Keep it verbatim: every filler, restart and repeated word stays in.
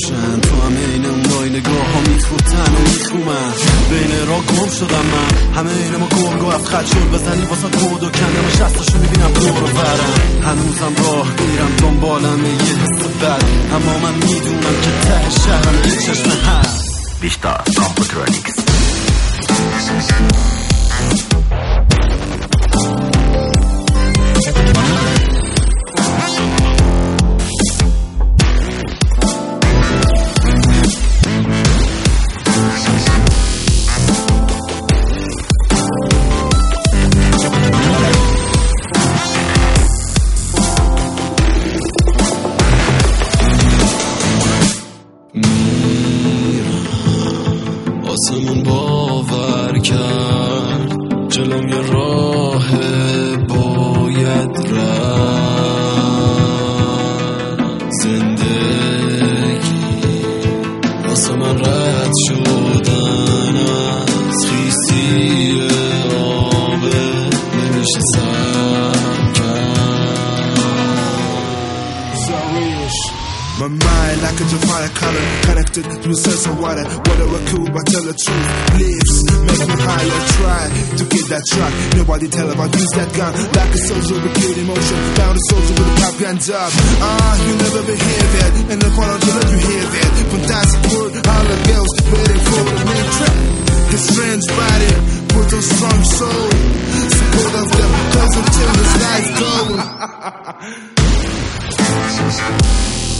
روشن، تو هم این اونای نگاه ها میخوتن و میخومن. بین را گم شدم من، همه این ما گرگ و افخد شد بزنی واسه کود و کندم شستاشو میبینم دور و برم. هنوزم راه میرم دنبالم یه حس بد، اما من میدونم که ته شهرم یه چشم هست. بیشتر کامپوترونیکس. آسمون باور کرد جلوم یه راه باید رفت. زندگی واسه من رد شدن از خیسی آبه نمیشه سر کرد. My mind like a divine color, connected through sense of water. Whatever cool, but tell the truth. Lives make me higher. Try to get that track. Nobody tell about use that gun. Like a soldier with good emotion. Found a soldier with a top guns up. Ah, you never been hear that. And the corner to let you hear that. Fantastic word, all the girls waiting for the main track. His friends body put on strong soul. Support of them, cause until this life goes.